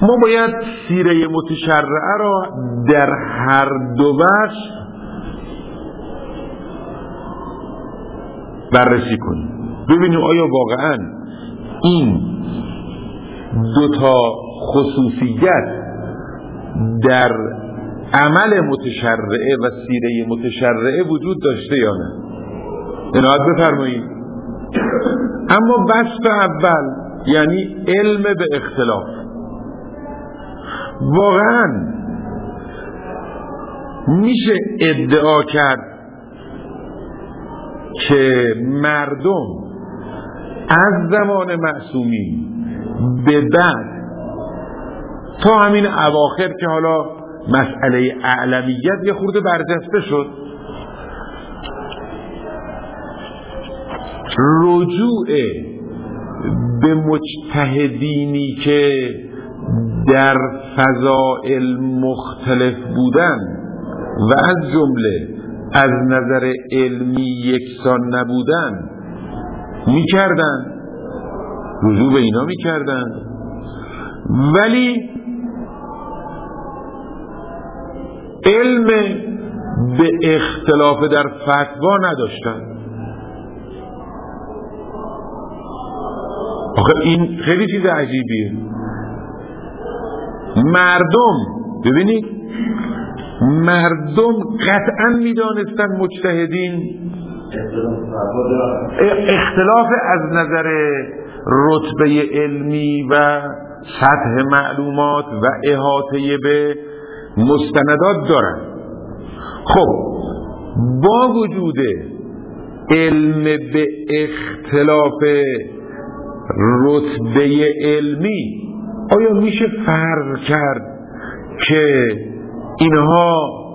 ما باید سیره متشرعه را در هر دو وجه بررسی کنیم، ببینیم آیا واقعا این دوتا خصوصیت در عمل متشرعه و سیره متشرعه وجود داشته یا نه. عنایت بفرمایید. اما وصف اول یعنی علم به اختلاف، واقعا میشه ادعا کرد که مردم از زمان معصومین به بعد تا همین اواخر که حالا مسئله اعلمیت یه خورده برجسته شد، رجوع به مجتهدینی که در فضائل مختلف بودن و از جمله از نظر علمی یکسان نبودن میکردن، رجوع به اینا میکردن، ولی علم به اختلاف در فتوا نداشتن. آخه این خیلی چیز عجیبیه. مردم، ببینید، مردم قطعا میدانستن مجتهدین اختلاف از نظر رتبه علمی و سطح معلومات و احاطه به مستندات دارن. خب با وجود علم به اختلاف رتبه علمی آیا میشه فرض کرد که اینها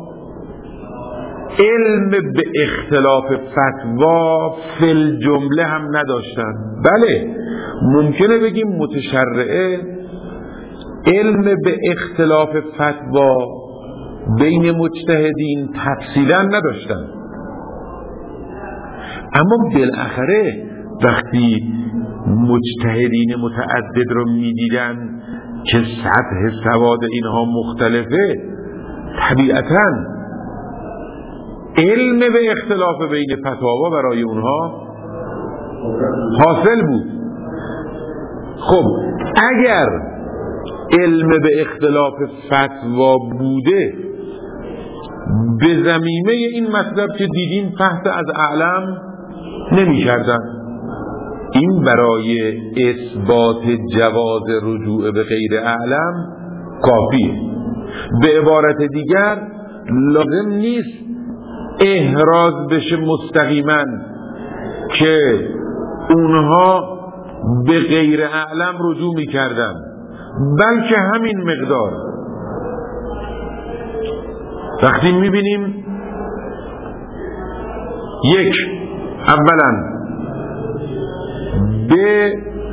علم به اختلاف فتوا فی الجمله هم نداشتن؟ بله، ممکنه بگیم متشرعه علم به اختلاف فتوا بین مجتهدین تفصیلا نداشتن، اما بالاخره وقتی مجتهدین متعدد رو میدیدن که سطح سواد اینها مختلفه، طبیعتاً علم به اختلاف بین فتاوا برای اونها حاصل بود. خب اگر علم به اختلاف فتوا بوده، به زمینه این مطلب که دیدیم فحص از اعلم نمی کردن. این برای اثبات جواز رجوع به غیر اعلم کافیه. به عبارت دیگر لازم نیست احراز بشه مستقیما که اونها به غیر اعلم رجوع می کردن، بلکه همین مقدار. وقتی می بینیم یک، اولا به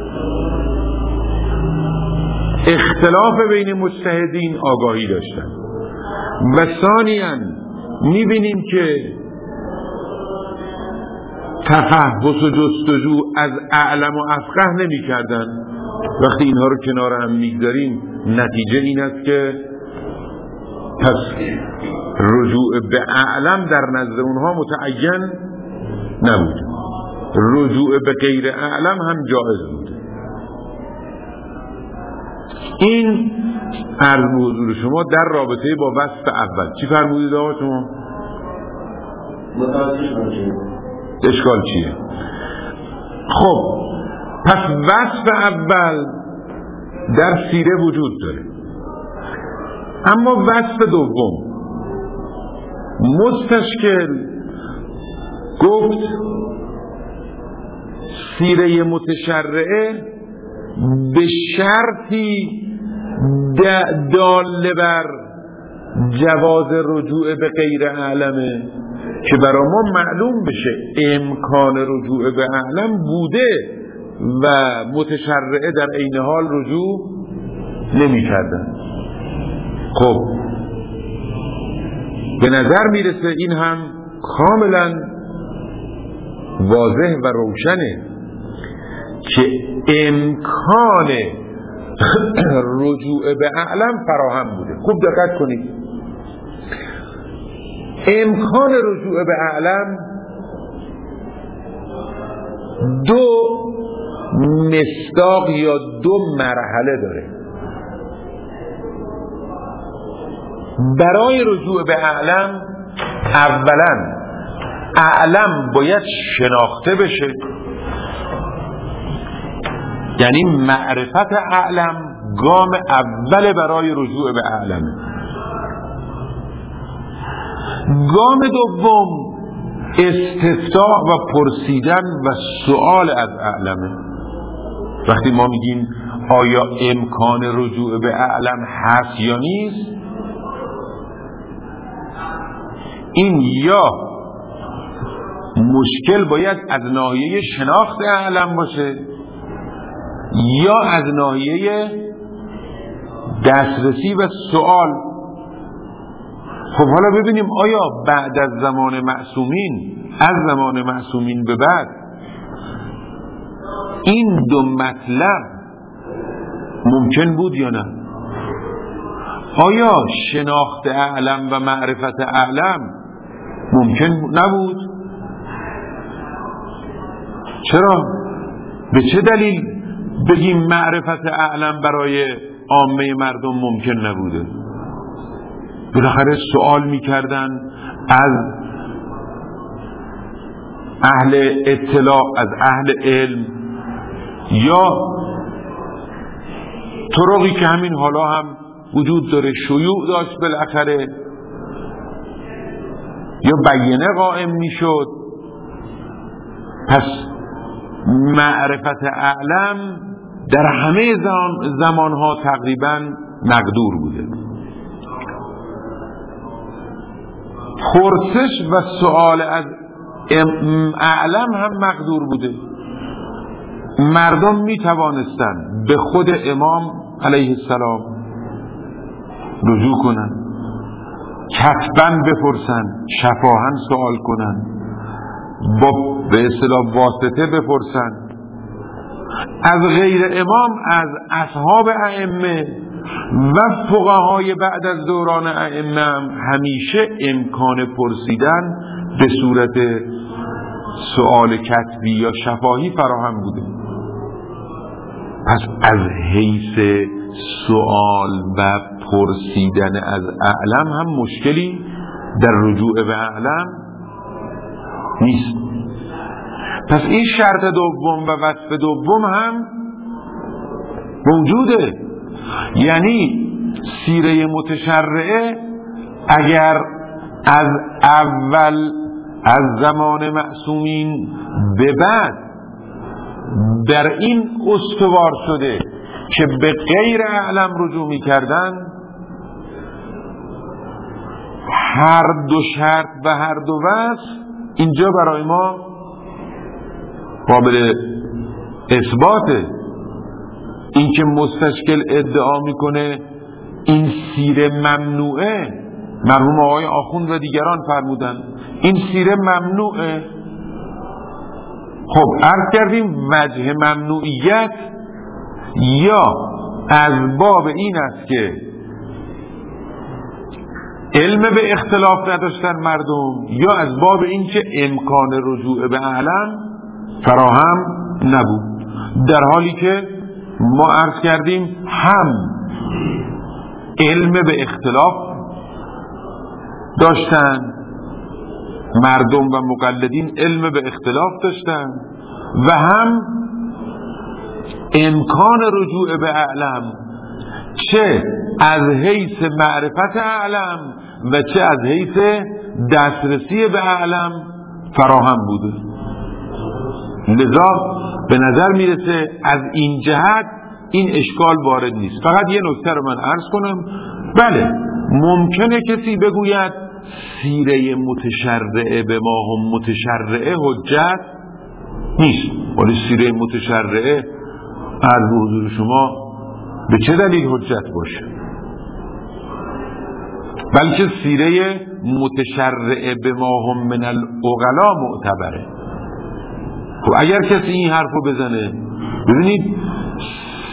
اختلاف بین مجتهدین آگاهی داشتن و ثانیاً میبینیم که تفحص و جستجو از اعلم و افقه نمی کردن. وقتی اینها رو کنار هم میگذاریم نتیجه این است که پس رجوع به اعلم در نظر اونها متعین نبود، رجوع به غیر اعلم هم جایز بود. این عرض حضور شما در رابطه با وصف اول. چی فرمودید آقا شما؟ اشکال چیه؟ خب پس وصف اول در سیره وجود داره، اما وصف دوم مستشکل گفت سیره متشرعه به شرطی دال بر جواز رجوع به غیر اعلمه که برای ما معلوم بشه امکان رجوع به اعلم بوده و متشرعه در عین حال رجوع نمی کردن. خب به نظر میرسه این هم کاملا واضح و روشنه که امکان رجوع به اعلم فراهم بوده. خوب دقت کنید، امکان رجوع به اعلم دو مصداق یا دو مرحله داره. برای رجوع به اعلم اولا اعلم باید شناخته بشه، یعنی معرفت اعلم گام اول برای رجوع به اعلم. گام دوم استفتاح و پرسیدن و سؤال از اعلمه. وقتی ما میگیم آیا امکان رجوع به اعلم هست یا نیست، این یا مشکل باید از ناحیه شناخت اعلم باشه یا از ناحیه دسترسی و سؤال. خب حالا ببینیم آیا بعد از زمان معصومین، از زمان معصومین به بعد، این دو مطلب ممکن بود یا نه؟ آیا شناخت اعلم و معرفت اعلم ممکن نبود؟ چرا؟ به چه دلیل بگیم معرفت اعلم برای عامه مردم ممکن نبوده؟ بالاخره سوال میکردن از اهل اطلاع، از اهل علم، یا طرقی که همین حالا هم وجود داره، شیوع داشت بالاخره، یا بیانه قائم میشد. پس معرفت اعلم در همه زمانها تقریبا مقدور بوده. پرسش و سؤال از اعلم هم مقدور بوده. مردم می توانستن به خود امام علیه السلام رجوع کنن، کتباً بپرسن، شفاهاً سوال کنن، با به اصطلاح واسطه بپرسن. از غیر امام، از اصحاب ائمه و فقهای بعد از دوران ائمه همیشه امکان پرسیدن به صورت سؤال کتبی یا شفاهی فراهم بوده. پس از حیث سؤال و پرسیدن از اعلم هم مشکلی در رجوع به اعلم نیست. پس این شرط دوم و وصف دوم هم موجوده. یعنی سیره متشرعه اگر از اول، از زمان معصومین به بعد در این استوار شده که به غیر اعلم رجوع می کردن، هر دو شرط و هر دو وصف اینجا برای ما قابل اثباته. این که مستشکل ادعا میکنه این سیره ممنوعه، مرحوم آقای آخوند و دیگران فرمودن این سیره ممنوعه. خب عرض کردیم وجه ممنوعیت یا از باب این است که علم به اختلاف نداشتن مردم، یا از باب این که امکان رجوع به اعلم فراهم نبود، در حالی که ما عرض کردیم هم علم به اختلاف داشتن مردم و مقلدین، علم به اختلاف داشتن و هم امکان رجوع به اعلم چه از حیث معرفت اعلم و چه از حیث دسترسی به اعلم فراهم بوده. لذا به نظر میرسه از این جهت این اشکال وارد نیست. فقط یه نکته رو من عرض کنم، بله ممکنه کسی بگوید سیره متشرعه به ما هم متشرعه حجت نیست، ولی سیره متشرعه عرض به حضور شما به چه دلیل حجت باشه؟ بلکه سیره متشرعه به ما هم من العقلا معتبره. خب اگر کسی این حرفو بزنه، ببینید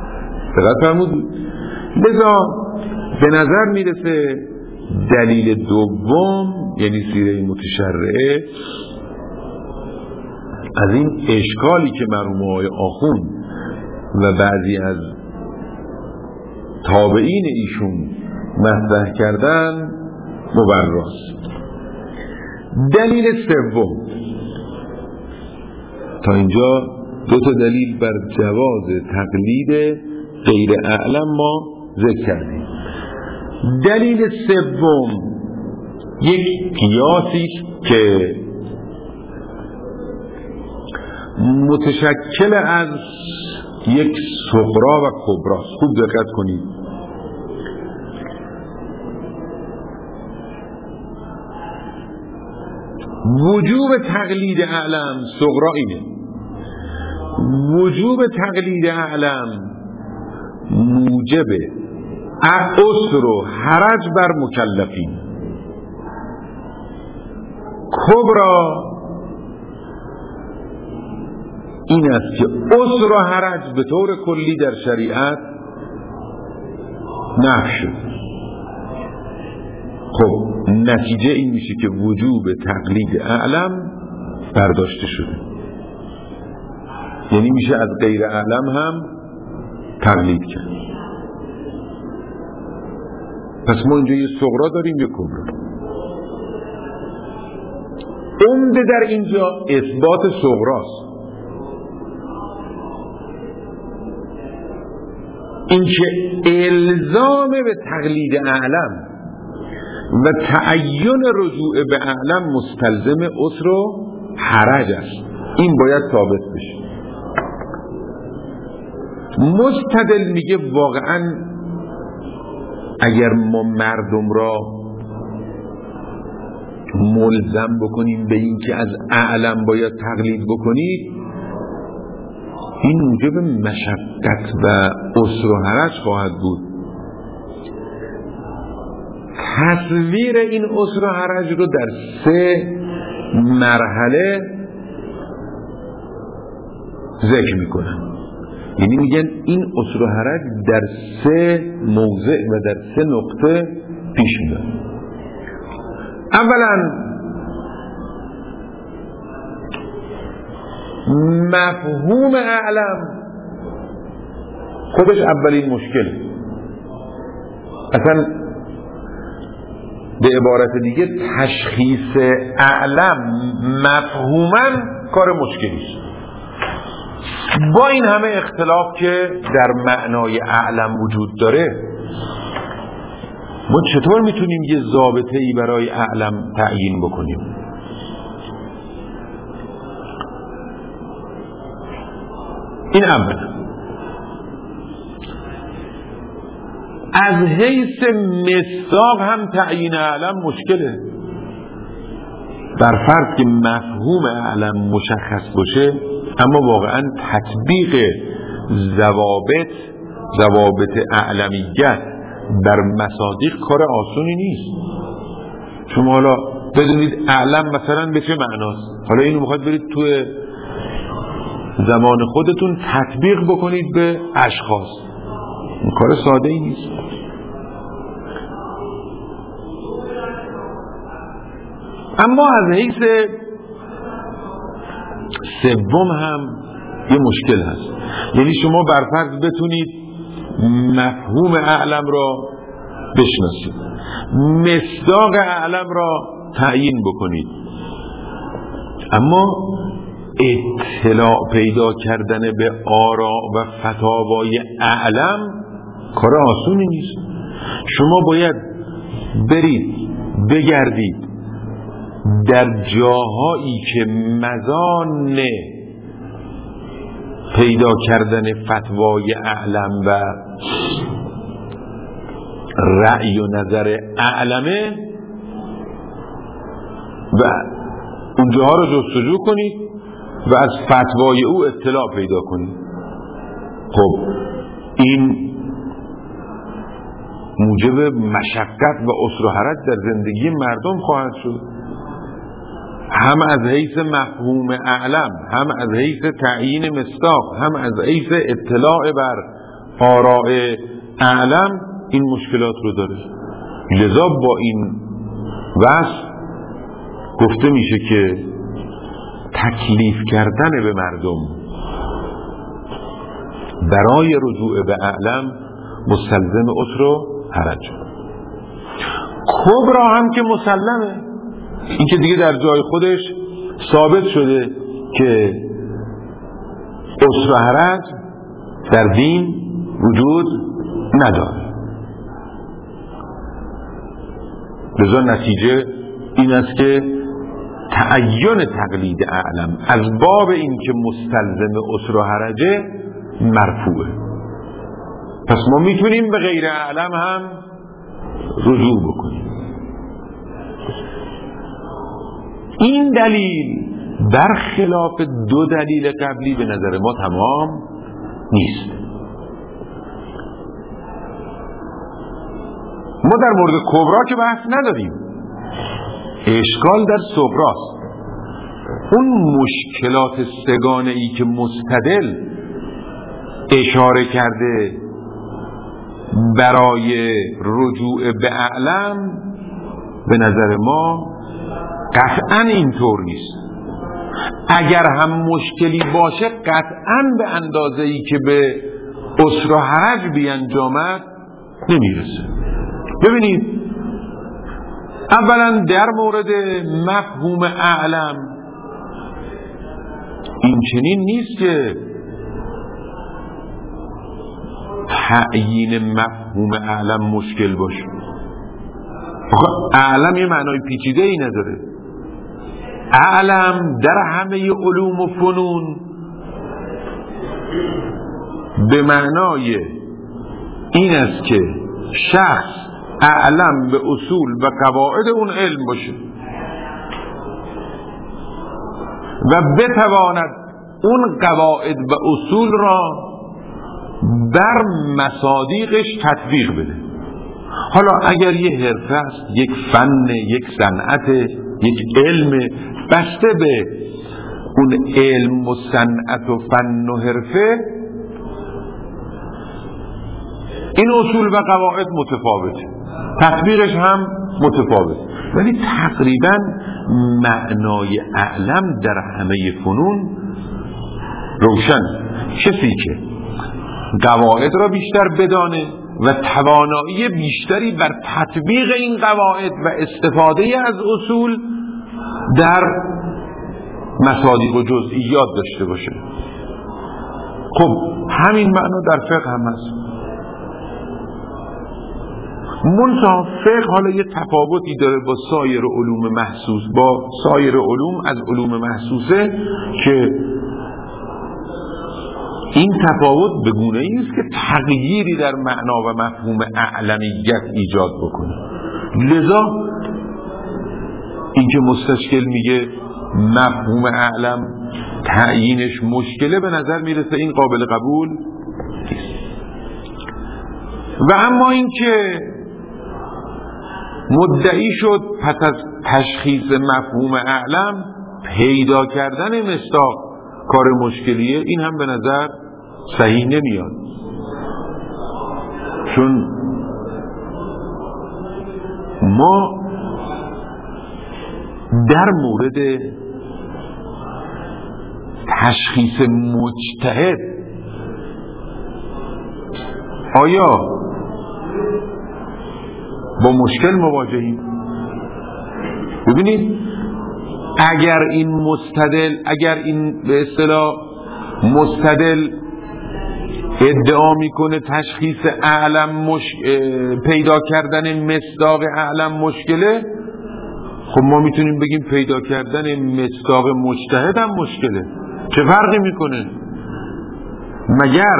دقت فرمودید. لذا به نظر میرسه دلیل دوم یعنی سیره متشرعه از این اشکالی که مرحوم آقای آخوند و بعضی از تابعین ایشون مطرح کردن مبراست. دلیل سوم، تا اینجا دو تا دلیل بر جواز تقلید غیر اعلم ما ذکر کردیم. دلیل سوم یک قیاسی که متشکل از یک صغرا و کبرا. خوب دقت کنید. وجوب تقلید اعلم صغرا اینه. وجوب تقلید اعلم موجب عسر و حرج بر مکلفین. کبرا این است که عسر و حرج به طور کلی در شریعت نفی شد. خب نتیجه این میشه که وجوب تقلید اعلم برداشته شده، یعنی میشه از غیر اعلم هم تقلید کرد. پس ما اینجا یه صغرا داریم یه کبرا. عمده در اینجا اثبات صغراست، این که الزام به تقلید اعلم و تعین رجوع به اعلم مستلزم عسر و حرج است. این باید ثابت بشه. مستدل میگه واقعا اگر ما مردم را ملزم بکنیم به این که از اعلم باید تقلید بکنید، این موجب مشقت و عسر و حرج خواهد بود. تصویر این عسر و حرج رو در 3 مرحله ذکر میکنن. یعنی میگن این عسر و حرج در 3 موضع و در 3 نقطه پیش میاد. اولا مفهوم اعلم خودش اولین مشکل. اصلا به عبارت دیگه تشخیص اعلم مفهوما کار مشکلی است. با این همه اختلاف که در معنای اعلم وجود داره، ما چطور میتونیم یه ضابطه‌ای برای اعلم تعیین بکنیم؟ این اولا. از حیث مصداق هم تعیین اعلم مشکله. بر فرض که مفهوم اعلم مشخص باشه، اما واقعا تطبیق ضوابط اعلمیت در مصادیق کار آسونی نیست. شما حالا بدونید اعلم مثلا به چه معناست، حالا اینو میخواید برید توی زمان خودتون تطبیق بکنید به اشخاص، این کار ساده ای نیست. اما از حیث سوم هم یه مشکل هست. یعنی شما برفرض بتونید مفهوم اعلم را بشناسید، مصداق اعلم را تعیین بکنید، اما اطلاع پیدا کردن به آراء و فتاوای اعلم کار آسونی نیست. شما باید برید بگردید در جاهایی که مزان پیدا کردن فتوای اعلم و رأی و نظر اعلمه و اونجاها رو جستجو کنید و از فتوای او اطلاع پیدا کنید. خب این موجب مشقت و عسر و حرج در زندگی مردم خواهد شد، هم از حیث مفهوم اعلم، هم از حیث تعیین مصداق، هم از حیث اطلاع بر آراء اعلم این مشکلات رو داره. لذا با این وصف گفته میشه که تکلیف کردن به مردم برای رجوع به اعلم مستلزم عسر و حرج. کبرا هم که مسلمه، این که دیگه در جای خودش ثابت شده که عسر و حرج در دین وجود نداره. لذا نتیجه این است که تعین تقلید اعلم از باب این که مستلزم عسر و حرجه مرفوعه. پس ما میتونیم به غیر اعلم هم رجوع بکنیم. این دلیل برخلاف دو دلیل قبلی به نظر ما تمام نیست. ما در مورد کبرا که بحث نداریم، اشکال در صغراست. اون مشکلات سگانه ای که مستدل اشاره کرده برای رجوع به اعلم به نظر ما قطعا اینطور نیست. اگر هم مشکلی باشه قطعا به اندازه ای که به عسر و حرج بیانجامد نمیرسه. ببینید، اولا در مورد مفهوم اعلم این چنین نیست که تعیین مفهوم اعلم مشکل باشه. اعلم یه معنای پیچیده ای نداره. اعلم در همه علوم و فنون به معنای این است که شخص اعلم به اصول و قواعد اون علم باشه و بتواند اون قواعد و اصول را بر مصادیقش تطبیق بده. حالا اگر یه حرفه است، یک فن، یک صنعت، یک علم، بسته به اون علم و صنعت و فن و حرفه این اصول و قواعد متفاوته، تطبیقش هم متفاوت، ولی تقریبا معنای اعلم در همه فنون روشن. کسی که قواعد را بیشتر بدانه و توانایی بیشتری بر تطبیق این قواعد و استفاده از اصول در مصادیق و جزئیات داشته باشه. خب همین معنا در فقه هم هست. منتها فقه حالا یه تفاوتی داره با سایر علوم محسوس، با سایر علوم از علوم محسوسه که این تفاوت به گونه‌ای است که تغییری در معنا و مفهوم اعلمیت ایجاد بکنه. لذا این که مستشکل میگه مفهوم اعلم تعیینش مشکله، به نظر میرسه این قابل قبول نیست. و اما این که مدعی شد پس از تشخیص مفهوم اعلم پیدا کردن مصداق کار مشکلیه، این هم به نظر صحیح نمیاد. چون ما در مورد تشخیص مجتهد آیا با مشکل مواجهیم؟ ببینید، اگر این به اصطلاح مستدل ادعا میکنه تشخیص اعلم پیدا کردن مصداق اعلم مشکله، خب ما میتونیم بگیم پیدا کردن مصداق مجتهد هم مشکله. چه فرقی میکنه؟ مگر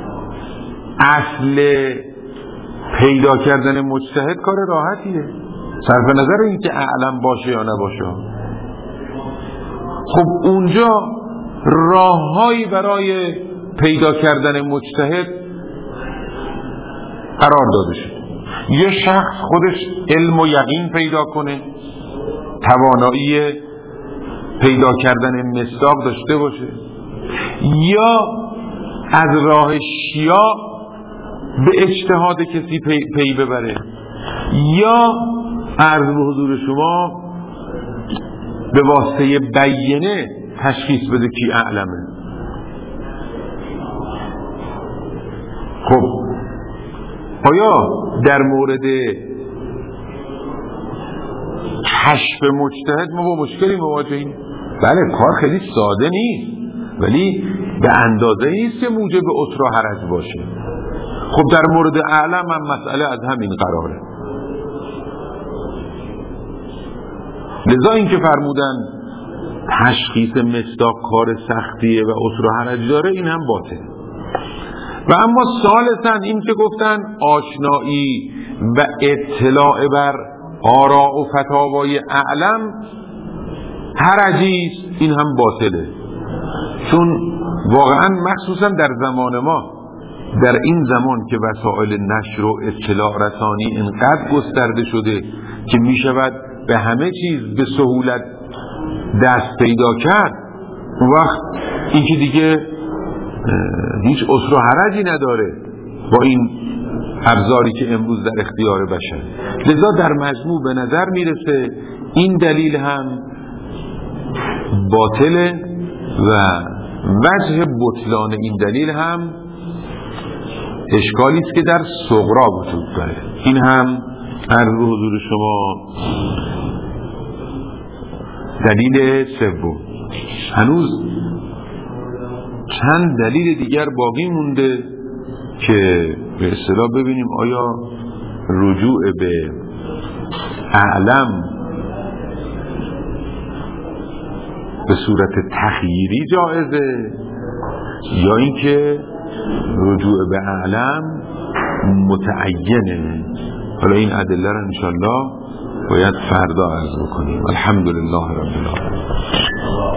اصل پیدا کردن مجتهد کار راحتیه، صرف نظر این که اعلم باشه یا نباشه. خب اونجا راههایی برای پیدا کردن مجتهد قرار داده شد. یه شخص خودش علم و یقین پیدا کنه، توانایی پیدا کردن مصداق داشته باشه، یا از راه شیاع به اجتهاد کسی پی ببره، یا عرض به حضور شما به واسطه بیینه تشخیص بده کی اعلمه. خب آیا در مورد کشف مجتهد ما با مشکلی مواجهیم؟ بله، کار خیلی ساده نیست، ولی به اندازه نیست که موجب عسر و حرج باشه. خب در مورد اعلم هم مسئله از همین قراره. لذا این که فرمودن تشخیص مصداق کار سختیه و عسر و حرج داره، این هم باطل. و اما ثالثاً این که گفتن آشنایی و اطلاع بر آراء و فتاوای اعلم حرجیست، این هم باطله. چون واقعاً مخصوصاً در زمان ما، در این زمان که وسایل نشر و اطلاع رسانی اینقدر گسترده شده که می شود به همه چیز به سهولت دست پیدا کرد، اون وقت این که دیگه هیچ عسر و حرجی نداره با این ابزاری که امروز در اختیار بشر. لذا در مجموع به نظر میرسه این دلیل هم باطله و وجه بطلان این دلیل هم اشکالی است که در صغرا وجود داره. این هم عرض به حضور شما دلیل سوم. هنوز چند دلیل دیگر باقی مونده که به اصطلاح ببینیم آیا رجوع به اعلم به صورت تخییری جایزه یا اینکه رجوع به اعلم متعینه. حالا این ادله را انشالله باید فردا عرض بکنیم. الحمدلله رب العالمین.